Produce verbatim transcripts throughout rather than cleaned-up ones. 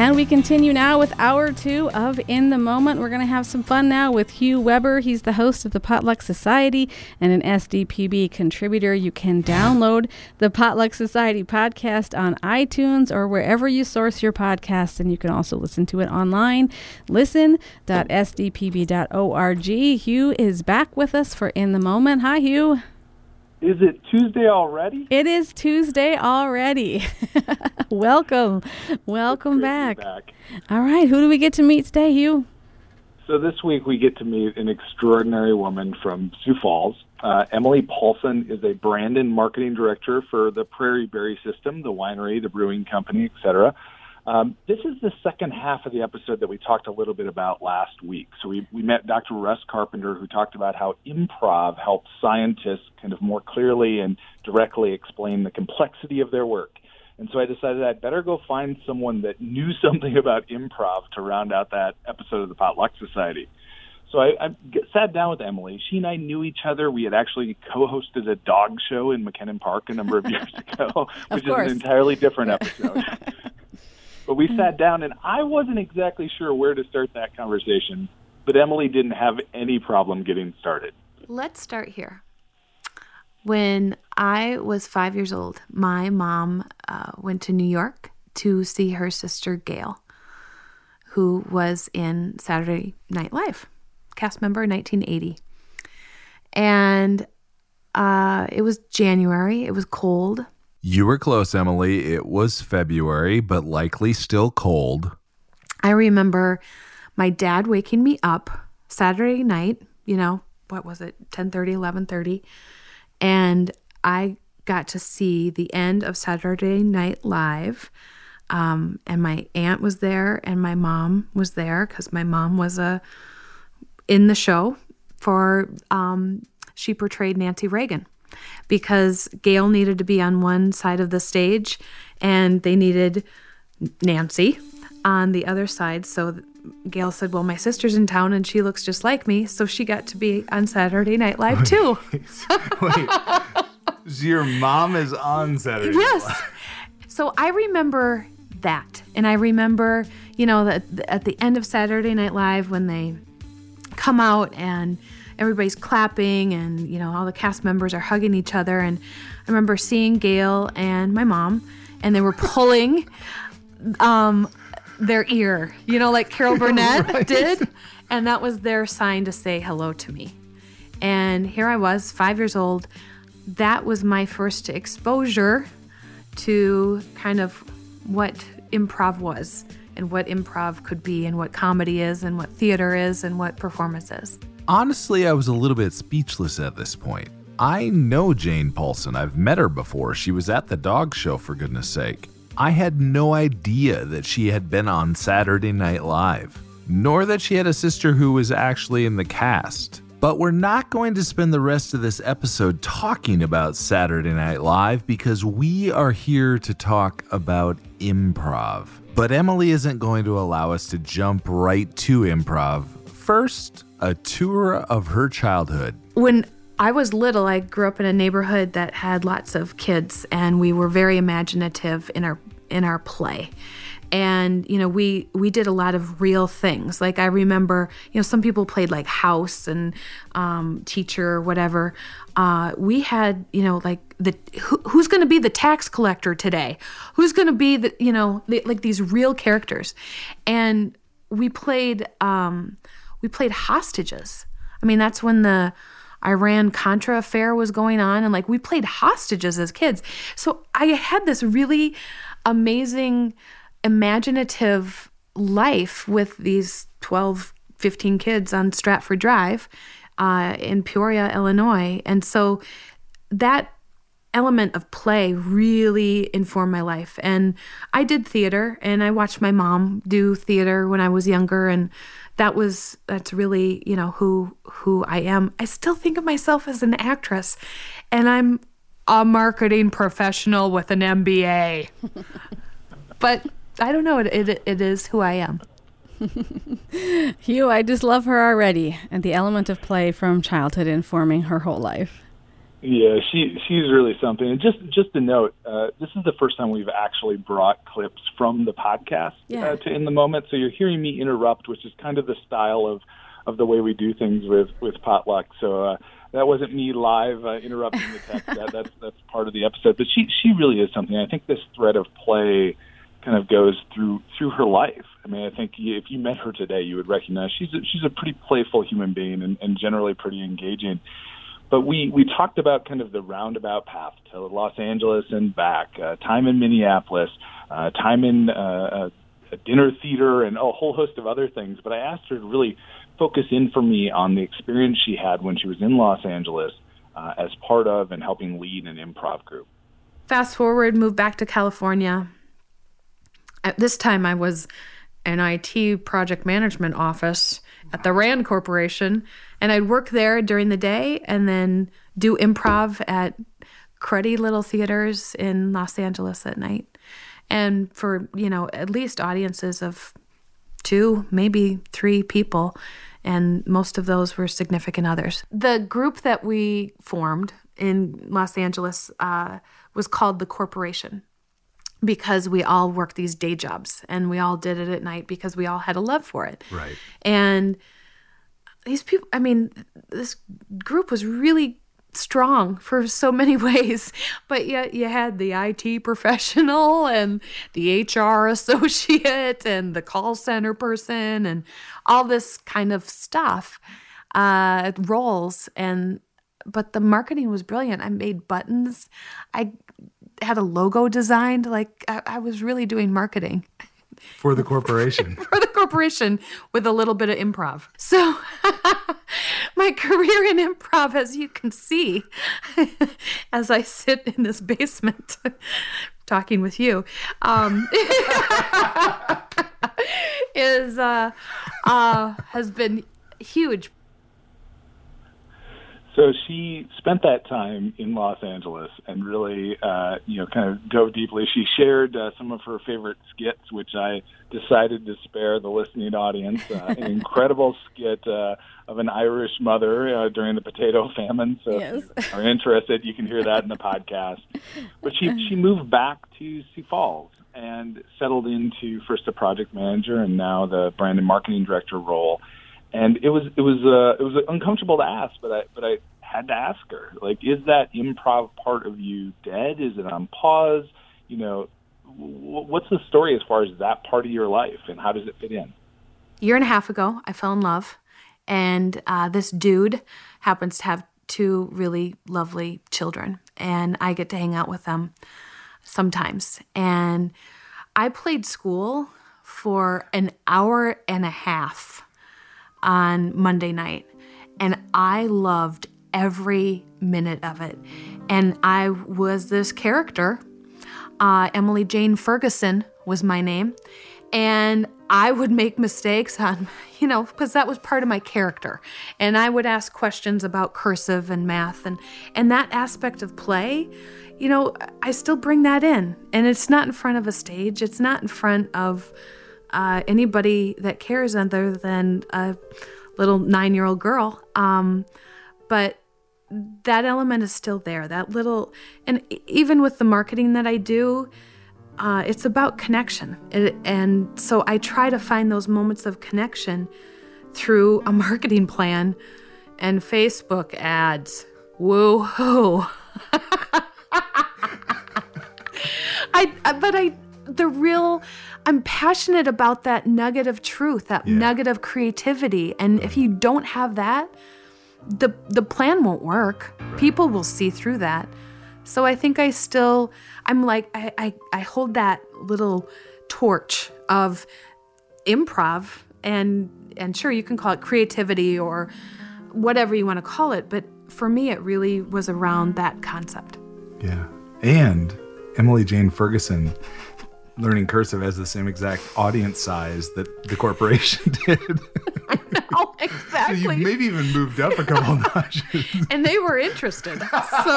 And we continue now with hour two of In the Moment. We're going to have some fun now with Hugh Weber. He's the host of the Potluck Society and an S D P B contributor. You can download the Potluck Society podcast on iTunes or wherever you source your podcasts, and you can also listen to it online. listen dot s d p b dot org. Hugh is back with us for In the Moment. Hi, Hugh. Is it Tuesday already? It is Tuesday already. Welcome. Welcome back. back. All right. Who do we get to meet today, Hugh? So this week we get to meet an extraordinary woman from Sioux Falls. Uh, Emily Paulson is a brand and marketing director for the Prairie Berry System, the winery, the brewing company, et cetera. Um, this is the second half of the episode that we talked a little bit about last week. So we, we met Doctor Russ Carpenter, who talked about how improv helps scientists kind of more clearly and directly explain the complexity of their work. And so I decided I'd better go find someone that knew something about improv to round out that episode of the Potluck Society. So I, I sat down with Emily. She and I knew each other. We had actually co-hosted a dog show in McKinnon Park a number of years ago, which is an entirely different episode. But we sat down, and I wasn't exactly sure where to start that conversation, but Emily didn't have any problem getting started. Let's start here. When I was five years old, my mom uh, went to New York to see her sister, Gail, who was in Saturday Night Live, cast member nineteen eighty. And uh, it was January. It was cold. You were close, Emily. It was February, but likely still cold. I remember my dad waking me up Saturday night, you know, what was it, ten thirty, eleven thirty, and I got to see the end of Saturday Night Live, um, and my aunt was there, and my mom was there, because my mom was a in the show for, um, she portrayed Nancy Reagan. Because Gail needed to be on one side of the stage and they needed Nancy on the other side. So Gail said, well, my sister's in town and she looks just like me. So she got to be on Saturday Night Live too. Wait, so your mom is on Saturday yes. Night Live? So I remember that. And I remember, you know, that at the end of Saturday Night Live when they come out and everybody's clapping and, you know, all the cast members are hugging each other. And I remember seeing Gail and my mom, and they were pulling um, their ear, you know, like Carol Burnett right. did. And that was their sign to say hello to me. And here I was, five years old. That was my first exposure to kind of what improv was and what improv could be and what comedy is and what theater is and what performance is. Honestly, I was a little bit speechless at this point. I know Jane Paulson. I've met her before. She was at the dog show, for goodness sake. I had no idea that she had been on Saturday Night Live, nor that she had a sister who was actually in the cast. But we're not going to spend the rest of this episode talking about Saturday Night Live because we are here to talk about improv. But Emily isn't going to allow us to jump right to improv. First, a tour of her childhood. When I was little, I grew up in a neighborhood that had lots of kids, and we were very imaginative in our in our play. And, you know, we, we did a lot of real things. Like I remember, you know, some people played like house and um, teacher or whatever. Uh, we had, you know, like the who, who's going to be the tax collector today? Who's going to be the, you know, the, like these real characters. And we played... Um, We played hostages. I mean, that's when the Iran-Contra affair was going on, and like we played hostages as kids. So I had this really amazing, imaginative life with these twelve, fifteen kids on Stratford Drive uh, in Peoria, Illinois. And so that element of play really informed my life. And I did theater, and I watched my mom do theater when I was younger, and that was, that's really, you know, who who I am. I still think of myself as an actress, and I'm a marketing professional with an M B A. But I don't know, it, it it is who I am. Hugh, I just love her already, and the element of play from childhood informing her whole life. Yeah, she she's really something. And just just a note, uh, this is the first time we've actually brought clips from the podcast Yeah. uh, to In the Moment. So you're hearing me interrupt, which is kind of the style of, of the way we do things with, with Potluck. So uh, that wasn't me live uh, interrupting the text. that, that's that's part of the episode. But she she really is something. I think this thread of play kind of goes through through her life. I mean, I think if you met her today, you would recognize she's a, she's a pretty playful human being and, and generally pretty engaging. But we, we talked about kind of the roundabout path to Los Angeles and back, uh, time in Minneapolis, uh, time in uh, a dinner theater, and a whole host of other things. But I asked her to really focus in for me on the experience she had when she was in Los Angeles uh, as part of and helping lead an improv group. Fast forward, moved back to California. At this time, I was an I T project management office at the RAND Corporation, and I'd work there during the day and then do improv at cruddy little theaters in Los Angeles at night. And for, you know, at least audiences of two, maybe three people, and most of those were significant others. The group that we formed in Los Angeles uh, was called The Corporation, because we all worked these day jobs and we all did it at night because we all had a love for it. Right. And these people, I mean, this group was really strong for so many ways, but yet you had the I T professional and the H R associate and the call center person and all this kind of stuff, uh, roles. And, but the marketing was brilliant. I made buttons. I had a logo designed. Like I, I was really doing marketing For the corporation. for the corporation with a little bit of improv. So my career in improv, as you can see, as I sit in this basement talking with you, um, is uh, uh, has been huge. So she spent that time in Los Angeles and really, uh, you know, kind of dove deeply. She shared uh, some of her favorite skits, which I decided to spare the listening audience. Uh, an incredible skit uh, of an Irish mother uh, during the potato famine. So Yes. if you are interested, you can hear that in the podcast. But she, she moved back to Sioux Falls and settled into first the project manager and now the brand and marketing director role. And it was it was uh, it was uncomfortable to ask, but I but I had to ask her, like, is that improv part of you dead? Is it on pause? You know, w- what's the story as far as that part of your life, and how does it fit in? A year and a half ago, I fell in love, and uh, this dude happens to have two really lovely children, and I get to hang out with them sometimes. And I played school for an hour and a half on Monday night, and I loved every minute of it. And I was this character. Uh, Emily Jane Ferguson was my name, and I would make mistakes on, you know, because that was part of my character. And I would ask questions about cursive and math, and and that aspect of play, you know, I still bring that in. And it's not in front of a stage. It's not in front of Uh, anybody that cares other than a little nine-year-old girl. Um, but that element is still there. That little, and even with the marketing that I do, uh, it's about connection. It, and so I try to find those moments of connection through a marketing plan and Facebook ads. Woo-hoo. I, I, but I, the real, I'm passionate about that nugget of truth, that Yeah. nugget of creativity. And if you don't have that, the the plan won't work. Right. People will see through that. So I think I still, I'm like, I, I, I hold that little torch of improv, and and sure, you can call it creativity or whatever you want to call it. But for me, it really was around that concept. Yeah. And Emily Jane Ferguson learning cursive has the same exact audience size that the corporation did. I know, exactly. So you maybe even moved up a couple notches. And they were interested. So,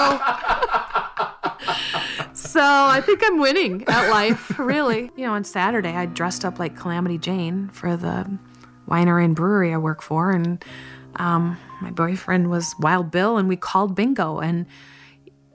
so I think I'm winning at life, really. You know, on Saturday, I dressed up like Calamity Jane for the winery and brewery I work for. And um, my boyfriend was Wild Bill, and we called bingo. And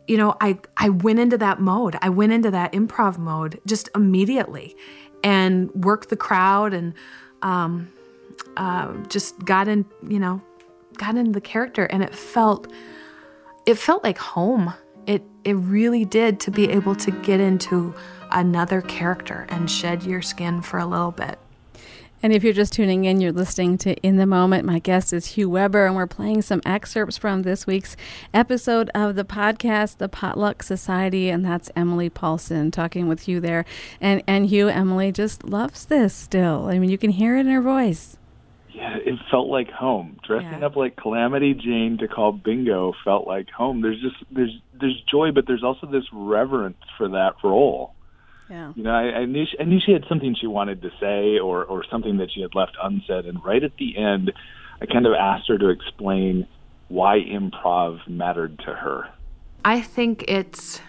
you know, I, I went into that mode. I went into that improv mode just immediately and worked the crowd and um, uh, just got in, you know, got into the character, and it felt, it felt like home. It, it really did, to be able to get into another character and shed your skin for a little bit. And if you're just tuning in, you're listening to In the Moment. My guest is Hugh Weber, and we're playing some excerpts from this week's episode of the podcast, The Potluck Society, and that's Emily Paulson talking with Hugh there. And, and Hugh, Emily just loves this still. I mean, you can hear it in her voice. Yeah, it felt like home. Dressing Yeah. up like Calamity Jane to call bingo felt like home. There's just there's there's joy, but there's also this reverence for that role. Yeah. You know, I, I knew she, I knew she had something she wanted to say, or or something that she had left unsaid. And right at the end, I kind of asked her to explain why improv mattered to her. I think it's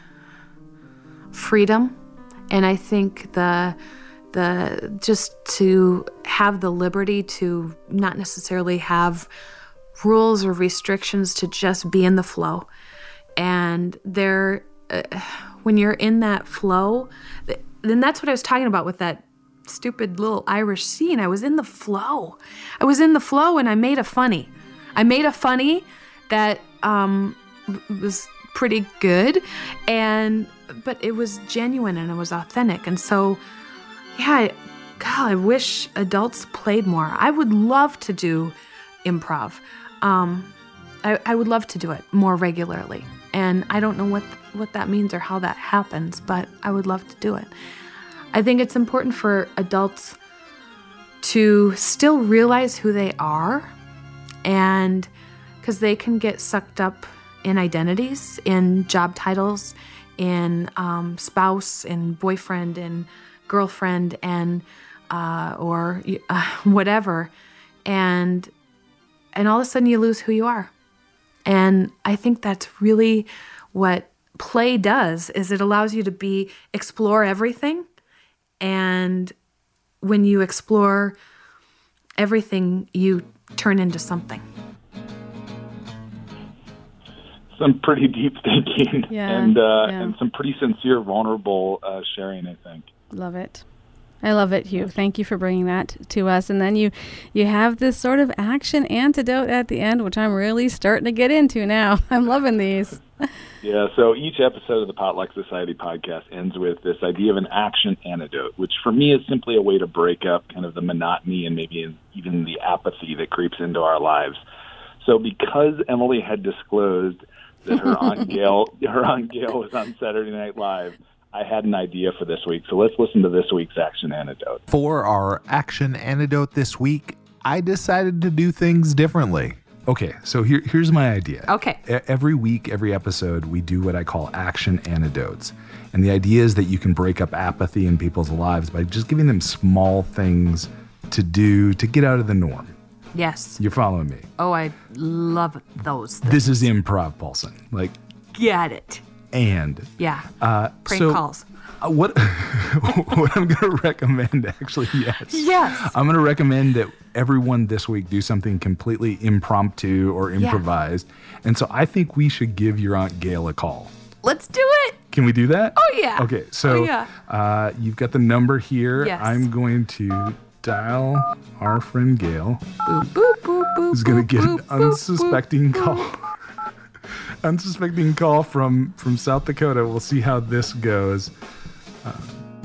freedom, and I think the the just to have the liberty to not necessarily have rules or restrictions, to just be in the flow. And there, uh, when you're in that flow, then that's what I was talking about with that stupid little Irish scene. I was in the flow. I was in the flow, and I made a funny. I made a funny that um, was pretty good, and but it was genuine and it was authentic. And so, yeah, I, God, I wish adults played more. I would love to do improv. Um, I, I would love to do it more regularly. And I don't know what what that means or how that happens, but I would love to do it. I think it's important for adults to still realize who they are, and because they can get sucked up in identities, in job titles, in um, spouse, in boyfriend, in girlfriend, and uh, or uh, whatever, and and all of a sudden you lose who you are. And I think that's really what play does, is it allows you to be explore everything. And when you explore everything, you turn into something. Some pretty deep thinking, Yeah, and uh, yeah. and some pretty sincere, vulnerable uh, sharing, I think. Love it. I love it, Hugh. Thank you for bringing that to us. And then you, you have this sort of action antidote at the end, which I'm really starting to get into now. I'm loving these. Yeah, so each episode of the Potluck Society podcast ends with this idea of an action antidote, which for me is simply a way to break up kind of the monotony and maybe even the apathy that creeps into our lives. So because Emily had disclosed that her Aunt Gail, her Aunt Gail was on Saturday Night Live, I had an idea for this week. So let's listen to this week's action antidote. For our action antidote this week, I decided to do things differently. Okay, so here, here's my idea. Okay. E- Every week, every episode, we do what I call action antidotes. And the idea is that you can break up apathy in people's lives by just giving them small things to do to get out of the norm. Yes. You're following me? Oh, I love those things. This is improv, Paulson. Like, Get it. and Yeah. uh, Prank so, calls. Uh, what what I'm going to recommend, actually, yes. Yes. I'm going to recommend that everyone this week do something completely impromptu or improvised. And so I think we should give your Aunt Gail a call. Let's do it. Can we do that? Oh, yeah. Okay, so Oh, yeah. uh, you've got the number here. Yes. I'm going to dial our friend Gail, Boop, boop, boop, boop. who's going to get an boop, boop, unsuspecting boop, call. boop. Unsuspecting call from, from South Dakota. We'll see how this goes. Uh,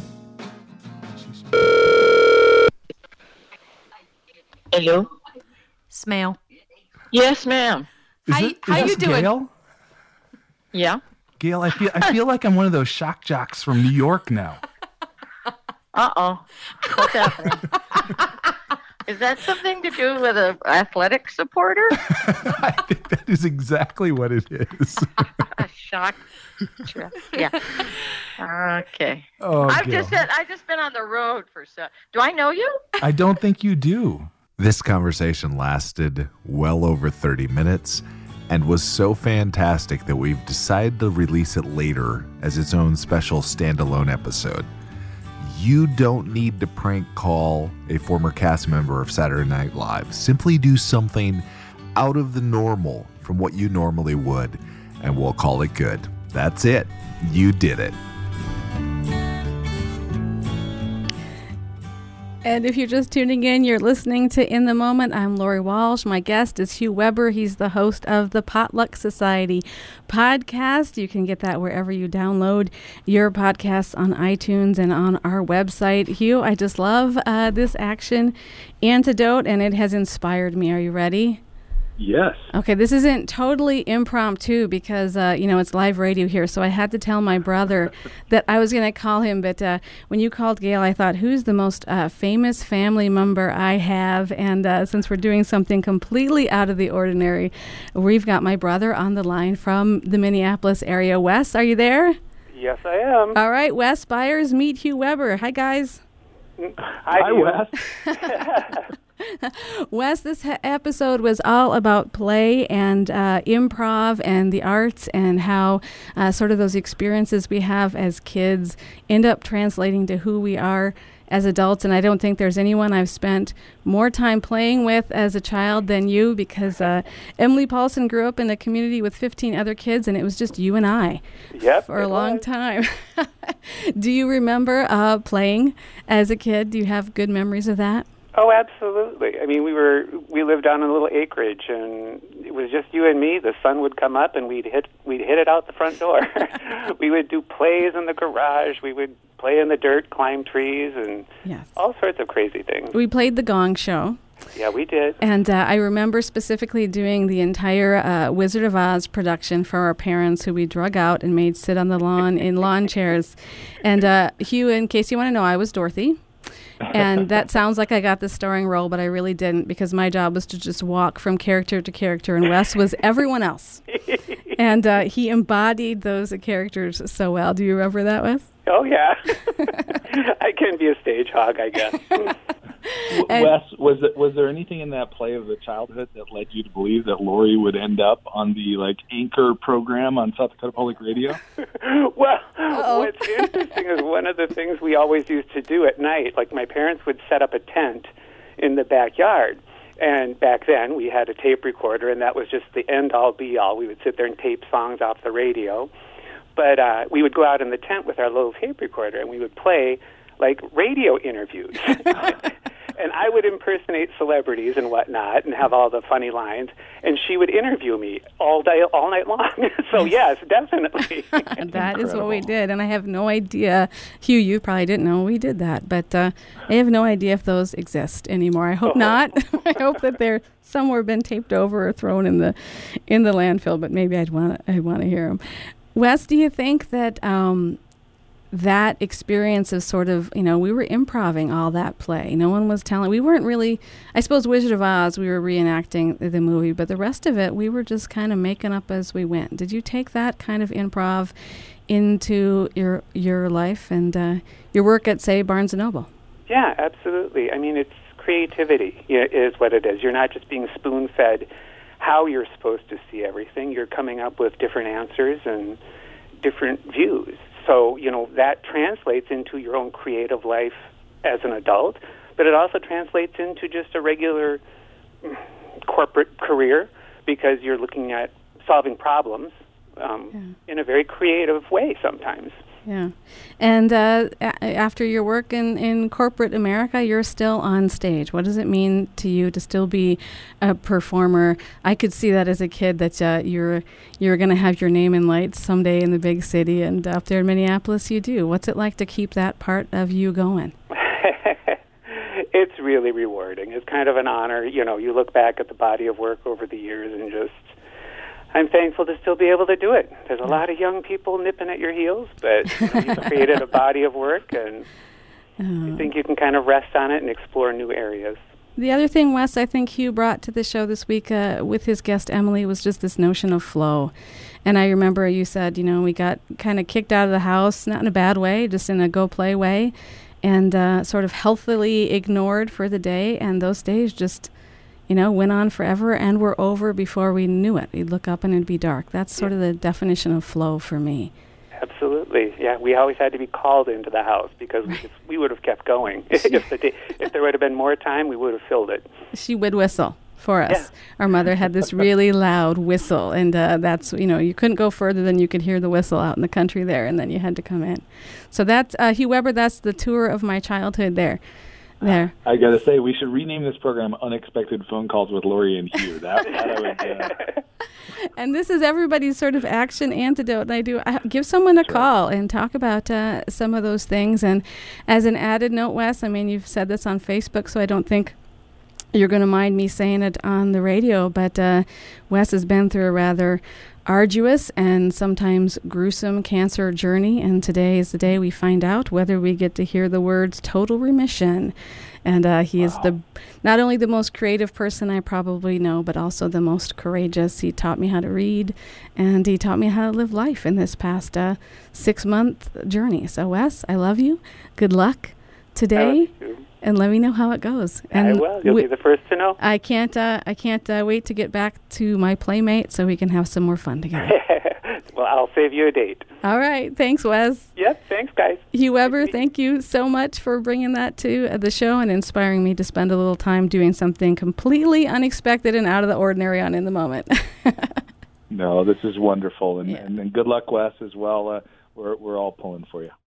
Hello? Smell. Yes, ma'am. is How it- y- is how you this doing? Gail? Yeah? Gail, I feel I feel like I'm one of those shock jocks from New York now. Uh-oh. What's happening? Is that something to do with an athletic supporter? I think that is exactly what it is. A shock? Yeah. Okay. Oh, I've Gail. just said, I've just been on the road for so. Do I know you? I don't think you do. This conversation lasted well over thirty minutes and was so fantastic that we've decided to release it later as its own special standalone episode. You don't need to prank call a former cast member of Saturday Night Live. Simply do something out of the normal from what you normally would, and we'll call it good. That's it. You did it. And if you're just tuning in, you're listening to In the Moment. I'm Lori Walsh. My guest is Hugh Weber. He's the host of the Potluck Society podcast. You can get that wherever you download your podcasts, on iTunes and on our website. Hugh, I just love uh, this action antidote, and it has inspired me. Are you ready? Yes. Okay, this isn't totally impromptu because, uh, you know, it's live radio here, so I had to tell my brother that I was going to call him, but uh, when you called Gail, I thought, who's the most uh, famous family member I have? And uh, since we're doing something completely out of the ordinary, we've got my brother on the line from the Minneapolis area. Wes, are you there? Yes, I am. All right, Wes Byers, meet Hugh Weber. Hi, guys. Hi, Hi Wes. Wes, this ha- episode was all about play and uh, improv and the arts and how uh, sort of those experiences we have as kids end up translating to who we are as adults. And I don't think there's anyone I've spent more time playing with as a child than you, because uh, Emily Paulson grew up in a community with fifteen other kids, and it was just you and I Yep, for a it long was. time. Do you remember uh, playing as a kid? Do you have good memories of that? Oh, absolutely. I mean, we were we lived on a little acreage, and it was just you and me. The sun would come up, and we'd hit we'd hit it out the front door. We would do plays in the garage. We would play in the dirt, climb trees, and Yes. all sorts of crazy things. We played the Gong Show. Yeah, we did. And uh, I remember specifically doing the entire uh, Wizard of Oz production for our parents, who we drug out and made sit on the lawn in lawn chairs. And uh, Hugh, in case you want to know, I was Dorothy. And that sounds like I got the starring role, but I really didn't, because my job was to just walk from character to character, and Wes was everyone else. And uh, he embodied those characters so well. Do you remember that, Wes? Oh, yeah. I can be a stage hog, I guess. And- Wes, was it, was there anything in that play of the childhood that led you to believe that Lori would end up on the like anchor program on South Dakota Public Radio? Well, Uh-oh. what's interesting is one of the things we always used to do at night, like my parents would set up a tent in the backyard. And back then we had a tape recorder, and that was just the end-all, be-all. We would sit there and tape songs off the radio. But uh, we would go out in the tent with our little tape recorder, and we would play like radio interviews. And I would impersonate celebrities and whatnot and have all the funny lines, and she would interview me all day, all night long. So yes, definitely. That is what we did, and I have no idea. Hugh, you probably didn't know we did that, but uh, I have no idea if those exist anymore. I hope Oh. not. I hope that they're somewhere been taped over or thrown in the in the landfill. But maybe I'd want I want to hear them. Wes, do you think that um, that experience of sort of, you know, we were improvising all that play. No one was telling. We weren't really, I suppose, Wizard of Oz, we were reenacting the, the movie, but the rest of it, we were just kind of making up as we went. Did you take that kind of improv into your your life and uh, your work at, say, Barnes and Noble? Yeah, absolutely. I mean, it's creativity yeah, is what it is. You're not just being spoon-fed how you're supposed to see everything. You're coming up with different answers and different views. So, you know, that translates into your own creative life as an adult, but it also translates into just a regular corporate career, because you're looking at solving problems um, yeah. in a very creative way sometimes. Yeah. And uh, a- after your work in, in corporate America, you're still on stage. What does it mean to you to still be a performer? I could see that as a kid, that uh, you're you're going to have your name in lights someday in the big city, and up there in Minneapolis you do. What's it like to keep that part of you going? It's really rewarding. It's kind of an honor. You know, you look back at the body of work over the years and just, I'm thankful to still be able to do it. There's a lot of young people nipping at your heels, but you know, you've created a body of work, and uh, I think you can kind of rest on it and explore new areas. The other thing, Wes, I think Hugh brought to the show this week uh, with his guest Emily was just this notion of flow. And I remember you said, you know, we got kind of kicked out of the house, not in a bad way, just in a go-play way, and uh, sort of healthily ignored for the day. And those days just, you know, went on forever and were over before we knew it. We'd look up and it'd be dark. That's sort of the definition of flow for me. Absolutely, yeah. We always had to be called into the house, because we, just, we would have kept going. if, the day, if there would have been more time, we would have filled it. She would whistle. for us. Yeah. Our mother had this really loud whistle, and uh, that's, you know, you couldn't go further than you could hear the whistle out in the country there, and then you had to come in. So that's, uh, Hugh Weber, that's the tour of my childhood there. There. I got to say, we should rename this program Unexpected Phone Calls with Lori and Hugh. That, that I would... Uh, And this is everybody's sort of action antidote. And I do I give someone a Sure. call and talk about uh, some of those things. And as an added note, Wes, I mean, you've said this on Facebook, so I don't think you're going to mind me saying it on the radio, but uh, Wes has been through a rather arduous and sometimes gruesome cancer journey, and today is the day we find out whether we get to hear the words total remission. And uh, he wow. is the not only the most creative person I probably know, but also the most courageous. He taught me how to read, and he taught me how to live life in this past uh, six-month journey. So, Wes, I love you. Good luck today. And let me know how it goes. And I will. You'll we, be the first to know. I can't. Uh, I can't uh, wait to get back to my playmate so we can have some more fun together. Well, I'll save you a date. All right. Thanks, Wes. Yep. Thanks, guys. Hugh Weber, thank you so much for bringing that to uh, the show and inspiring me to spend a little time doing something completely unexpected and out of the ordinary on In the Moment. No, this is wonderful, and, Yeah. and, and good luck, Wes, as well. Uh, we're we're all pulling for you.